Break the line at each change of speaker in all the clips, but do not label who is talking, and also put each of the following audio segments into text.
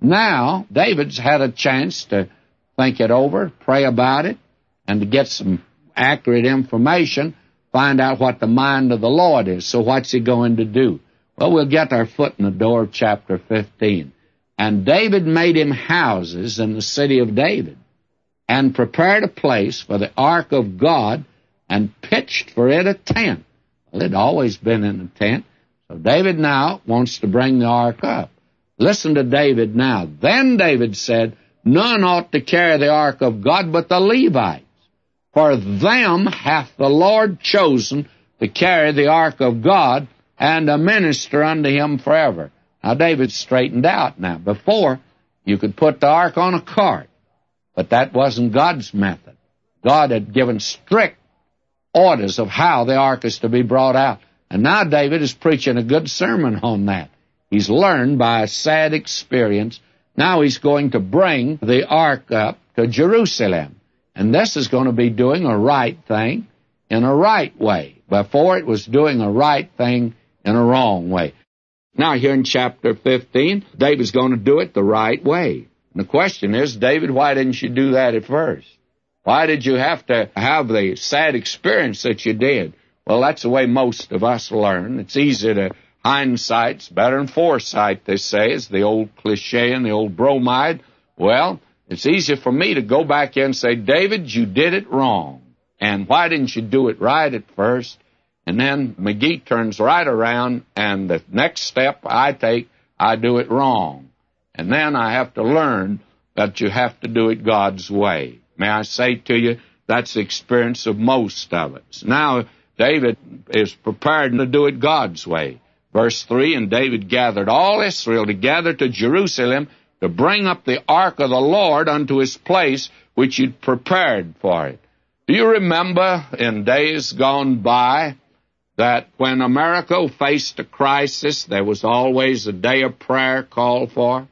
Now, David's had a chance to think it over, pray about it, and to get some accurate information, find out what the mind of the Lord is. So what's he going to do? Well, we'll get our foot in the door of chapter 15. And David made him houses in the city of David, and prepared a place for the ark of God, and pitched for it a tent. Well, it had always been in a tent. So David now wants to bring the ark up. Listen to David now. Then David said, none ought to carry the ark of God but the Levites, for them hath the Lord chosen to carry the ark of God, and to minister unto him forever. Now, David's straightened out now. Before, you could put the ark on a cart, but that wasn't God's method. God had given strict orders of how the ark is to be brought out. And now David is preaching a good sermon on that. He's learned by a sad experience. Now he's going to bring the ark up to Jerusalem. And this is going to be doing a right thing in a right way. Before, it was doing a right thing in a wrong way. Now, here in chapter 15, David's going to do it the right way. And the question is, David, why didn't you do that at first? Why did you have to have the sad experience that you did? Well, that's the way most of us learn. It's easy to hindsight's better than foresight, they say, is the old cliche and the old bromide. Well, it's easy for me to go back in and say, David, you did it wrong. And why didn't you do it right at first? And then McGee turns right around, and the next step I take, I do it wrong. And then I have to learn that you have to do it God's way. May I say to you, that's the experience of most of us. Now, David is prepared to do it God's way. Verse 3, and David gathered all Israel together to Jerusalem to bring up the ark of the Lord unto his place, which he'd prepared for it. Do you remember in days gone by that when America faced a crisis, there was always a day of prayer called for?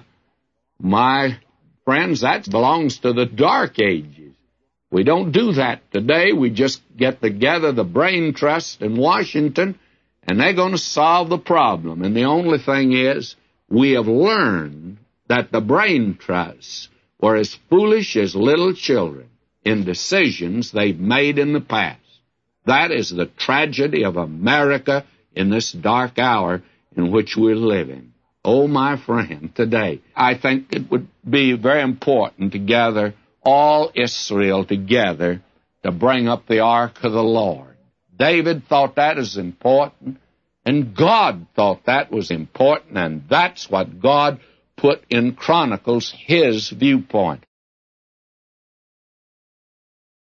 My friends, that belongs to the dark ages. We don't do that today. We just get together the brain trust in Washington, and they're going to solve the problem. And the only thing is, we have learned that the brain trusts were as foolish as little children in decisions they've made in the past. That is the tragedy of America in this dark hour in which we're living. Oh, my friend, today, I think it would be very important to gather all Israel together to bring up the ark of the Lord. David thought that was important, and God thought that was important, and that's what God put in Chronicles, his viewpoint.